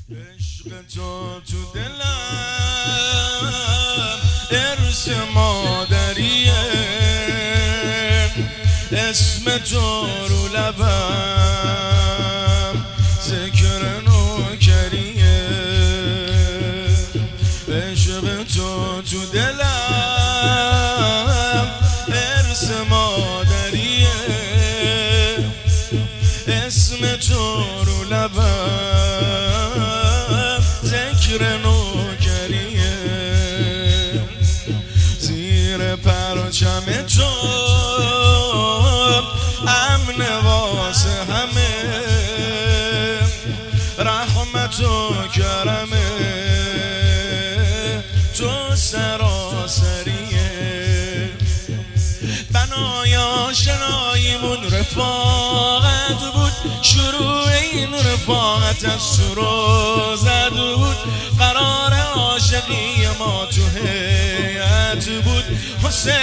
عشق تو دلم ارث مادریه، اسم تو رو لبم ذکر نوکریه. عشق تو دلم ارث مادریه، اسم تو رو لبم ذکر نوکریه. زیر پرچم تو امن واسه همه، رحمت و کرمه تو سراسریه. بنای آشناییمون رفاقت بود، شروع این رفاقت از تو روزت بود. قرار عاشقی ما تو هیئت بود. حسین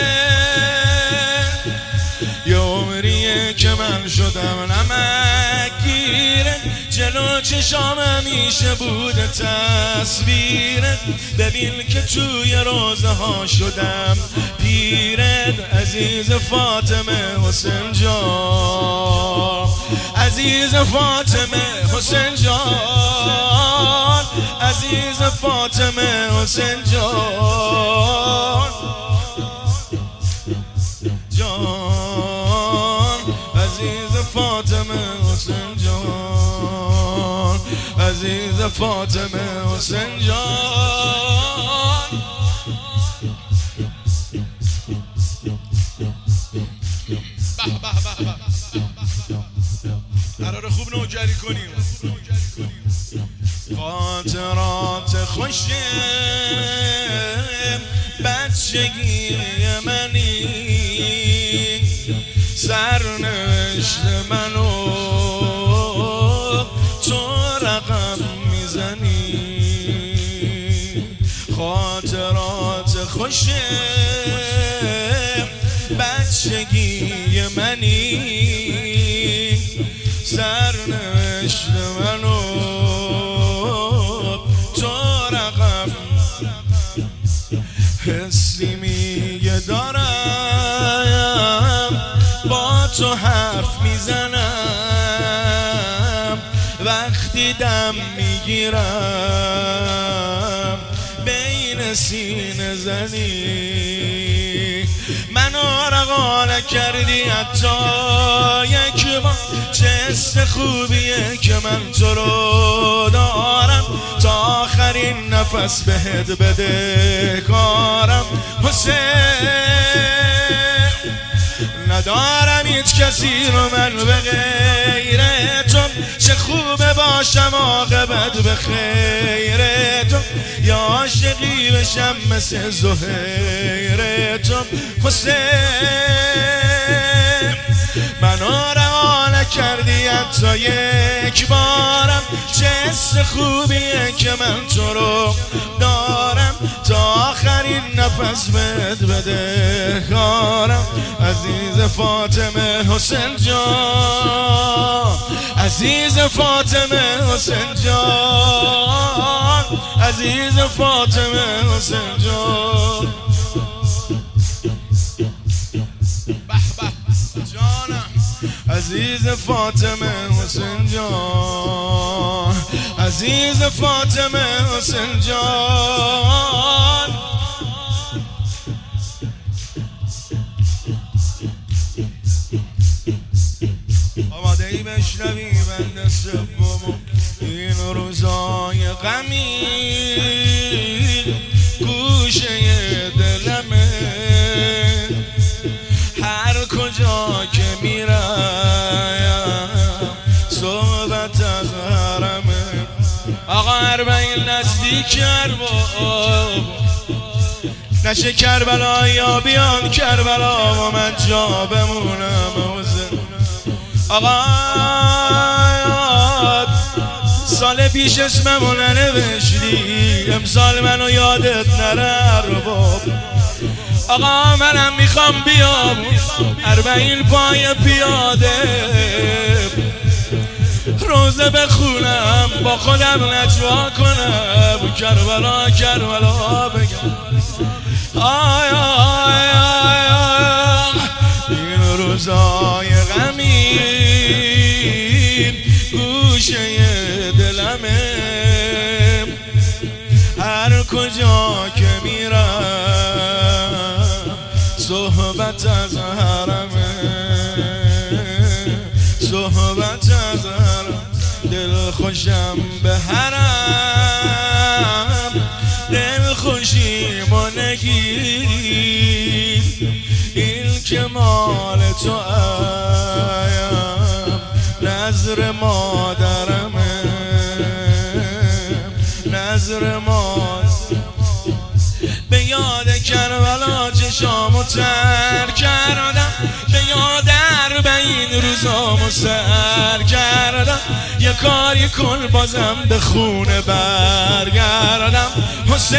یه عمریه که من شدم نمکگیرت، جلو چشام همیشه بوده تصویرت. ببین که توی روزه ها شدم پیرت. عزیز فاطمه حسین جان، عزیز فاطمه حسین جان، عزیز فاطمه حسین جان جان، عزیز فاطمه حسین جان، عزیز فاطمه حسین جان. به به به به، قرار خوب نوکری کنیم. خاطرات خوشم بچگی منی، سرنوشت منو تو رقم میزنی. خاطرات خوشم بچگی منی، سرنوشت منو تو رقم. حسی میگه دارم با تو حرف میزنم، وقتی دم میگیرم بین سینه زنی. منو رقانه کردی حتی یک بار، چه حس خوبیه که من تو رو دارم، تا آخرین نفس بهت بده کارم. حسین ندارم هیچ کسی رو من به غیر تو، چه خوبه باشم عاقبت به خیر تو، یا عاشقی بشم مثل زهیر تو. حسین منو رها کردی حتی یک بارم، چه حس خوبیه که من تو رو دارم، تا آخرین نفس بهت بده کارم. عزیز فاطمه حسین جان، عزیز فاطمه حسین جان، عزیز فاطمه حسین جان. به به جانم، عزیز فاطمه حسین جان، عزیز فاطمه حسین جان. آماده ای بشنوی بند سوم این روزای غمی، گوشه دلمه هر کجا که میرم صحبت از حرمه. آقا اربعین نزدیک ارباب، نشه کربلا یا بیان کربلا و من جا بمونم. حسین آقا سال پیش اسممو ننوشتی، امسال منو یادت نره ارباب. آقا منم میخوام بیام 40 پای پیاده، روزه بخونم با با خودم نجوا کنم، کربلا کربلا بگم. آی آی آی آی این روزای غمین گوشه دلمه، هر کجا که میرم صحبت از حرمه، صحبت از حرم. دل خوشم به حرم، دل خوشیم و نگیر، این که مال تو ایم نظر مادرمه، نظر مادر. به یاد کربلا چشامو تر کردم، به یاد 40 روزامو سر کردم. یه کاری کن بازم به خونه برگردم حسین.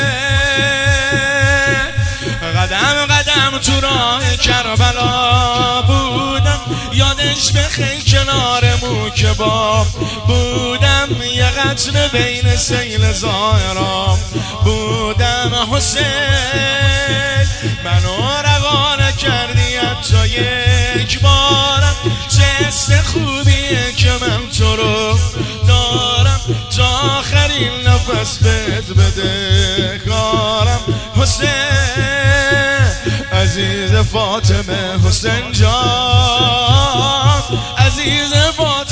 قدم قدم تو راه کربلا بودم، یادش بخیر کنار موکبا بودم، یه قتل بین سیل زائرام بودم حسین. منو رها نکردی حتی یک بارم، چه حس خوبیه که من تو رو دارم، تا آخرین نفس بهت بده کارم حسین. عزیز فاطمه حسین جان، عزیز فاطمه